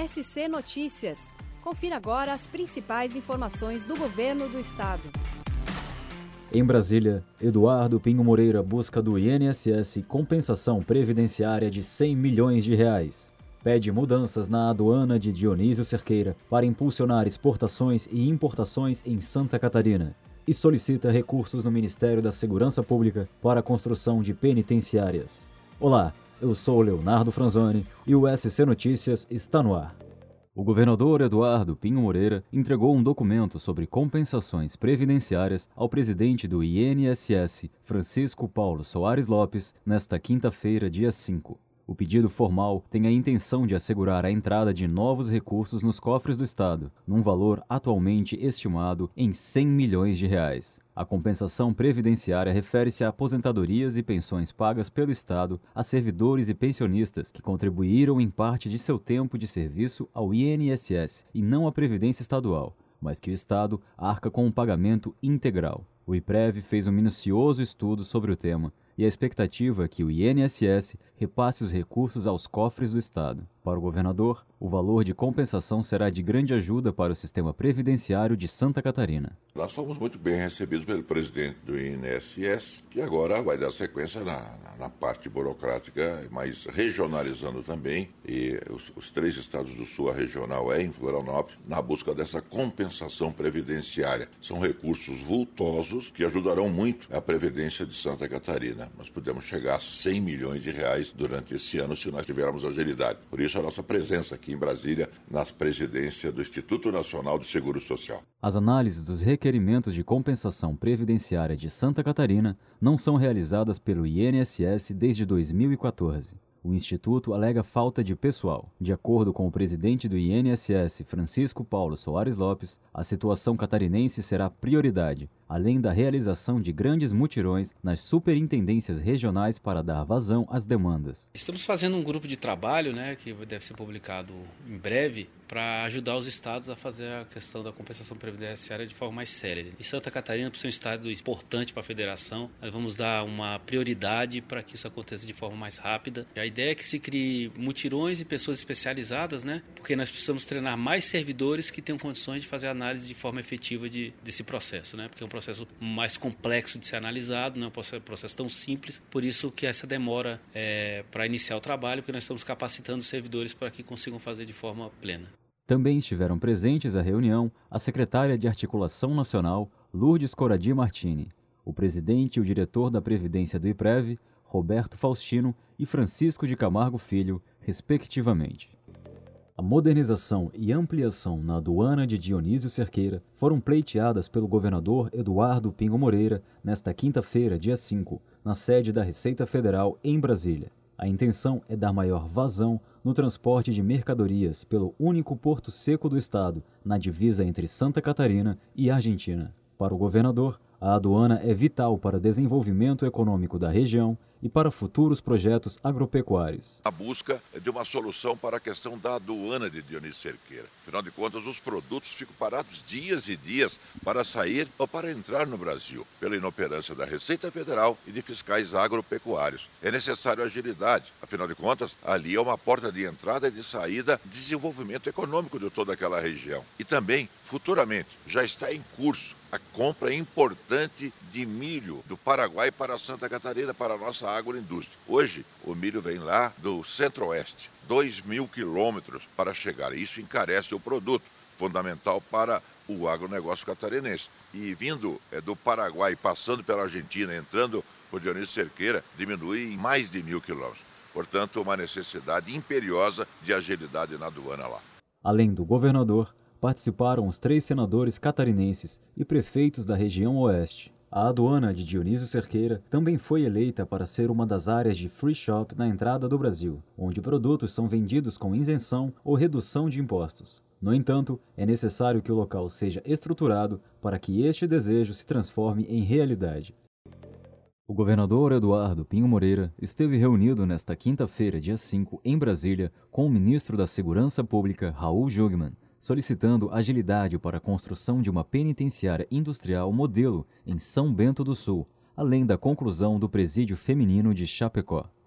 SC Notícias. Confira agora as principais informações do governo do estado. Em Brasília, Eduardo Pinho Moreira busca do INSS compensação previdenciária de R$100 milhões. Pede mudanças na aduana de Dionísio Cerqueira para impulsionar exportações e importações em Santa Catarina. E solicita recursos no Ministério da Segurança Pública para a construção de penitenciárias. Olá, eu sou Leonardo Franzoni e o SC Notícias está no ar. O governador Eduardo Pinho Moreira entregou um documento sobre compensações previdenciárias ao presidente do INSS, Francisco Paulo Soares Lopes, nesta quinta-feira, dia 5. O pedido formal tem a intenção de assegurar a entrada de novos recursos nos cofres do Estado, num valor atualmente estimado em R$100 milhões. A compensação previdenciária refere-se a aposentadorias e pensões pagas pelo Estado a servidores e pensionistas que contribuíram em parte de seu tempo de serviço ao INSS e não à Previdência Estadual, mas que o Estado arca com um pagamento integral. O IPREV fez um minucioso estudo sobre o tema e a expectativa é que o INSS repasse os recursos aos cofres do Estado. Para o governador, o valor de compensação será de grande ajuda para o sistema previdenciário de Santa Catarina. Nós fomos muito bem recebidos pelo presidente do INSS, que agora vai dar sequência na parte burocrática, mas regionalizando também, e os 3 estados do Sul, a regional é em Florianópolis, na busca dessa compensação previdenciária. São recursos vultosos que ajudarão muito a Previdência de Santa Catarina. Nós podemos chegar a R$100 milhões durante esse ano se nós tivermos agilidade. Por isso a nossa presença aqui em Brasília, na presidência do Instituto Nacional do Seguro Social. As análises dos requerimentos de compensação previdenciária de Santa Catarina não são realizadas pelo INSS desde 2014. O Instituto alega falta de pessoal. De acordo com o presidente do INSS, Francisco Paulo Soares Lopes, a situação catarinense será prioridade, além da realização de grandes mutirões nas superintendências regionais para dar vazão às demandas. Estamos fazendo um grupo de trabalho, que deve ser publicado em breve, para ajudar os estados a fazer a questão da compensação previdenciária de forma mais célere. E Santa Catarina, por ser um estado importante para a federação, nós vamos dar uma prioridade para que isso aconteça de forma mais rápida. A ideia é que se crie mutirões e pessoas especializadas, porque nós precisamos treinar mais servidores que tenham condições de fazer análise de forma efetiva desse processo, porque é um processo mais complexo de ser analisado, não é um processo tão simples, por isso que essa demora para iniciar o trabalho, porque nós estamos capacitando os servidores para que consigam fazer de forma plena. Também estiveram presentes à reunião a secretária de Articulação Nacional, Lourdes Coradi Martini, o presidente e o diretor da Previdência do IPREV, Roberto Faustino e Francisco de Camargo Filho, respectivamente. A modernização e ampliação na aduana de Dionísio Cerqueira foram pleiteadas pelo governador Eduardo Pinho Moreira nesta quinta-feira, dia 5, na sede da Receita Federal em Brasília. A intenção é dar maior vazão no transporte de mercadorias pelo único porto seco do estado, na divisa entre Santa Catarina e Argentina. Para o governador, a aduana é vital para o desenvolvimento econômico da região e para futuros projetos agropecuários. A busca de uma solução para a questão da aduana de Dionísio Cerqueira. Afinal de contas, os produtos ficam parados dias e dias para sair ou para entrar no Brasil, pela inoperância da Receita Federal e de fiscais agropecuários. É necessário agilidade, afinal de contas, ali é uma porta de entrada e de saída de desenvolvimento econômico de toda aquela região. E também, futuramente, já está em curso a compra importante de milho do Paraguai para Santa Catarina, para a nossa agroindústria. Hoje, o milho vem lá do centro-oeste, 2.000 quilômetros para chegar. Isso encarece o produto, fundamental para o agronegócio catarinense. E vindo do Paraguai, passando pela Argentina, entrando por Dionísio Cerqueira, diminui em mais de 1.000 quilômetros. Portanto, uma necessidade imperiosa de agilidade na aduana lá. Além do governador, participaram os 3 senadores catarinenses e prefeitos da região oeste. A aduana de Dionísio Cerqueira também foi eleita para ser uma das áreas de free shop na entrada do Brasil, onde produtos são vendidos com isenção ou redução de impostos. No entanto, é necessário que o local seja estruturado para que este desejo se transforme em realidade. O governador Eduardo Pinho Moreira esteve reunido nesta quinta-feira, dia 5, em Brasília, com o ministro da Segurança Pública, Raul Jungmann, solicitando agilidade para a construção de uma penitenciária industrial modelo em São Bento do Sul, além da conclusão do presídio feminino de Chapecó.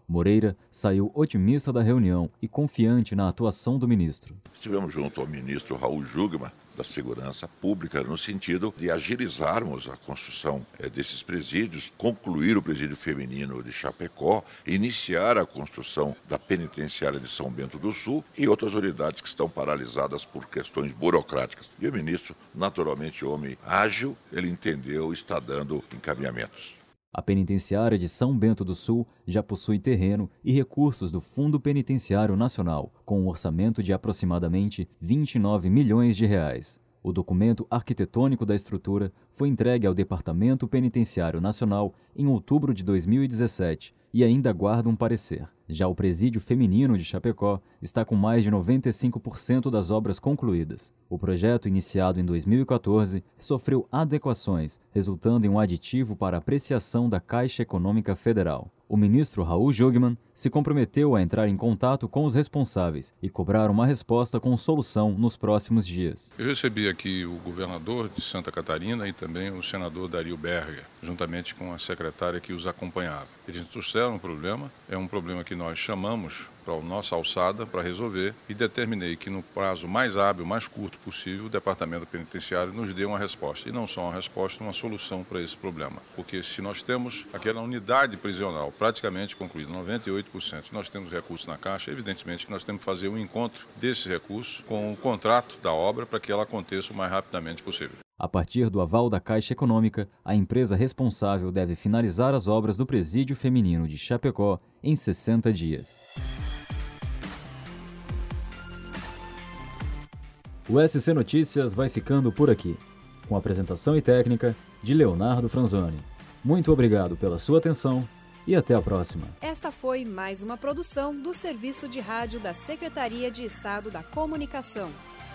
Moreira saiu otimista da reunião e confiante na atuação do ministro. Estivemos junto ao ministro Raul Jungmann, da Segurança Pública, no sentido de agilizarmos a construção desses presídios, concluir o presídio feminino de Chapecó, iniciar a construção da penitenciária de São Bento do Sul e outras unidades que estão paralisadas por questões burocráticas. E o ministro, naturalmente homem ágil, ele entendeu e está dando encaminhamentos. A penitenciária de São Bento do Sul já possui terreno e recursos do Fundo Penitenciário Nacional, com um orçamento de aproximadamente 29 milhões de reais. O documento arquitetônico da estrutura foi entregue ao Departamento Penitenciário Nacional em outubro de 2017 e ainda aguarda um parecer. Já o presídio feminino de Chapecó está com mais de 95% das obras concluídas. O projeto, iniciado em 2014, sofreu adequações, resultando em um aditivo para apreciação da Caixa Econômica Federal. O ministro Raul Jungmann se comprometeu a entrar em contato com os responsáveis e cobrar uma resposta com solução nos próximos dias. Eu recebi aqui o governador de Santa Catarina e também o senador Dario Berger, juntamente com a secretária que os acompanhava. Eles trouxeram um problema, é um problema que nós chamamos para a nossa alçada para resolver e determinei que no prazo mais hábil, mais curto possível, o Departamento Penitenciário nos dê uma resposta. E não só uma resposta, uma solução para esse problema. Porque se nós temos aquela unidade prisional praticamente concluída, 98%, nós temos recursos na Caixa, evidentemente que nós temos que fazer um encontro desses recursos com o contrato da obra para que ela aconteça o mais rapidamente possível. A partir do aval da Caixa Econômica, a empresa responsável deve finalizar as obras do presídio feminino de Chapecó em 60 dias. O SC Notícias vai ficando por aqui, com apresentação e técnica de Leonardo Franzoni. Muito obrigado pela sua atenção e até a próxima. Esta foi mais uma produção do Serviço de Rádio da Secretaria de Estado da Comunicação.